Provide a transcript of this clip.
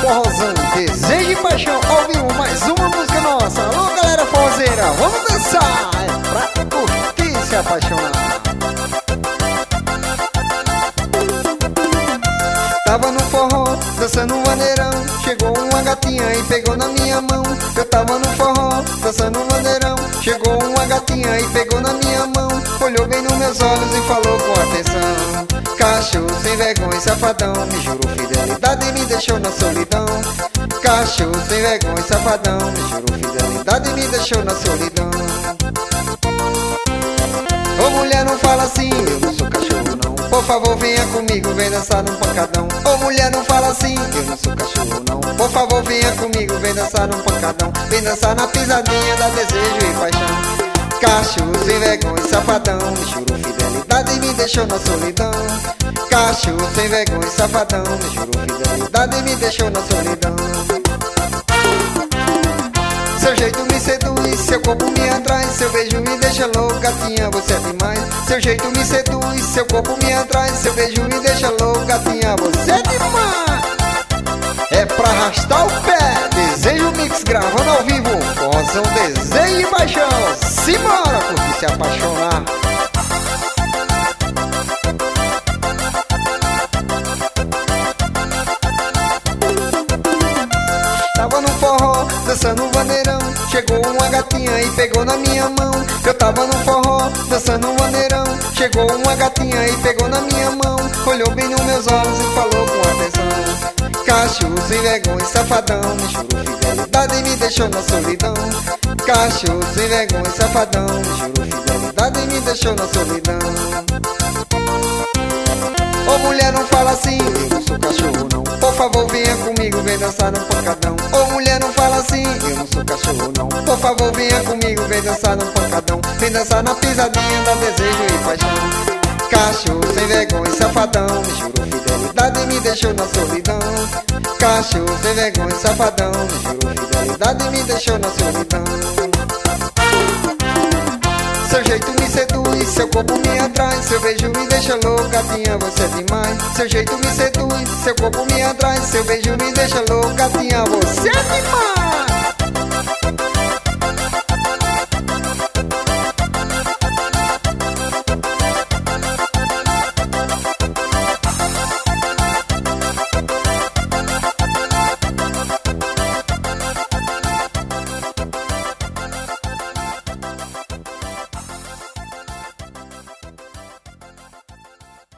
Forrozão, desejo e paixão. Ao vivo, mais uma música nossa. Alô, galera forrozeira, vamos dançar. É pra curtir e se apaixonar. Tava no forró, dançando um maneirão. Chegou uma gatinha e pegou na minha mão. Eu tava no forró, dançando um maneirão. Chegou uma gatinha e pegou na minha mão. Olhou bem nos meus olhos e falou com atenção: cachorro sem vergonha e safadão, me jurou fidelidade e me deixou na solidão. Cachorro sem vergonha e safadão, me jurou fidelidade e me deixou na solidão. Ô mulher, não fala assim, eu não sou cachorro não. Por favor, venha comigo, vem dançar num pancadão. Ô mulher, não fala assim, eu não sou cachorro não. Por favor, venha comigo, vem dançar num pancadão. Vem dançar na pisadinha da desejo e paixão. Cachorro sem vergonha e safadão, me jurou fidelidade e me deixou na solidão. Cachorro sem vergonha e safadão, me jurou fidelidade e me deixou na solidão. Seu jeito me seduz, seu corpo me atrai, seu beijo me deixa louco, gatinha, você é demais. Seu jeito me seduz, seu corpo me atrai, seu beijo me deixa louco, gatinha, você é demais. É pra arrastar o pé, desejo mix gravando ao vivo. Forrozão, desejo e paixão, simbora, porque se apaixonar. Tava no forró, dançando um maneirão. Chegou uma gatinha e pegou na minha mão. Eu tava no forró, dançando um maneirão. Chegou uma gatinha e pegou na minha mão. Olhou bem nos meus olhos e falou com atenção: cachorro sem vergonha e safadão, me jurou fidelidade e me deixou na solidão. Cachorro sem vergonha e safadão, me jurou fidelidade e me deixou na solidão. Ô mulher, não fala assim, eu não sou cachorro não. Por favor, venha comigo, vem dançar no pancadão. Ô mulher, não fala assim, eu não sou cachorro não. Por favor, venha comigo, vem dançar no pancadão. Vem dançar na pisadinha da desejo e paixão. Cachorro sem vergonha e safadão, me jurou fidelidade e me deixou na solidão. Cachorro sem vergonha e safadão, me jurou fidelidade e me deixou na solidão. Seu jeito me seduz, seu corpo me atrai, seu beijo me deixa louco, gatinha, você é demais. Seu jeito me seduz, seu corpo me atrai, seu beijo me deixa louco, gatinha, você é demais.